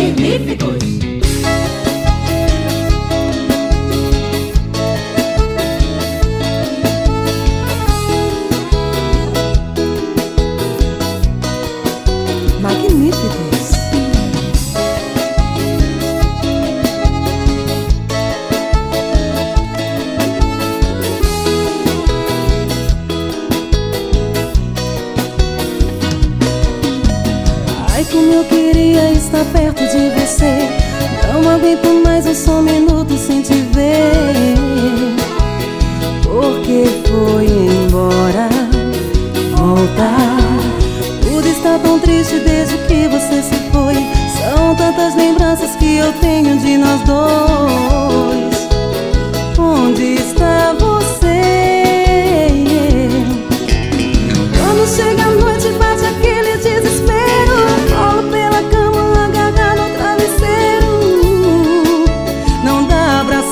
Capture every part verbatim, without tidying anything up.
Magníficos. Magníficos. Ai, como eu queria estar perto de você. Não aguento mais um só minuto sem te ver. Porque foi embora, voltar. Tudo está tão triste desde que você se foi. São tantas lembranças que eu tenho de nós dois. Onde está você? Quando chega a noite bate aquele desespero. Rolo pela cama agarrado no travesseiro. Não dá pra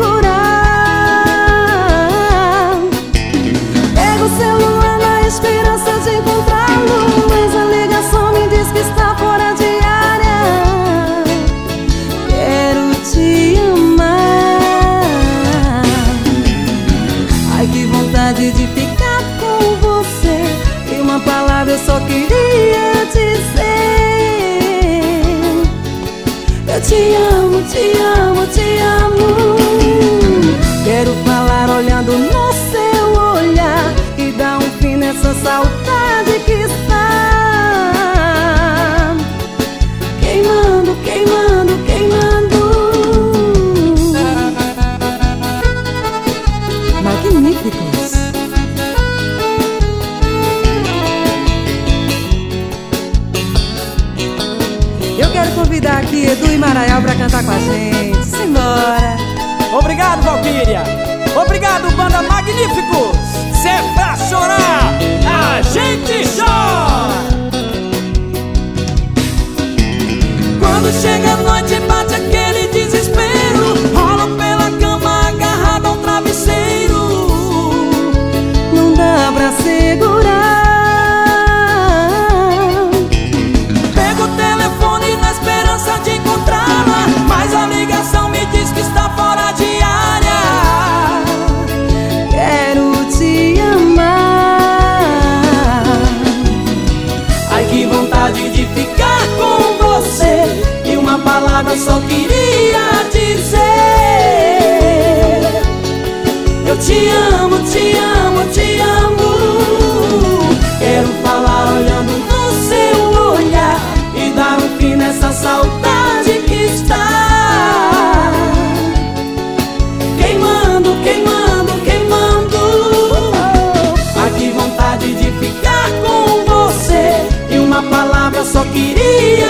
segurar. Pego o celular na esperança de encontrá-lo, mas a ligação me diz que está fora de área. Quero te amar. Ai, que vontade de ficar com você. E uma palavra eu só queria dizer: eu te amo, te amo, te amo. Quero falar olhando no seu olhar e dar um fim nessa saudade que está queimando, queimando, queimando. Magníficos. Eu quero convidar aqui Edu e Maraial pra cantar com a gente. Simbora. Obrigado, Valquíria. Obrigado, banda Magníficos. Se é pra chorar, a gente chora. Quando chega a noite bate aquele desespero. Rolo pela cama agarrado ao travesseiro. Não dá pra segurar. Pego o telefone na esperança de encontrá-la, mas a ligação me diz que está fora de área. Quero te amar. Ai, que vontade de ficar com você. E uma palavra só queria dizer: eu te amo, te amo, te amo. Quero falar olhando no seu olhar e dar um fim nessa saudade que está queimando, queimando, queimando. Ai, que vontade de ficar com você. E uma palavra só queria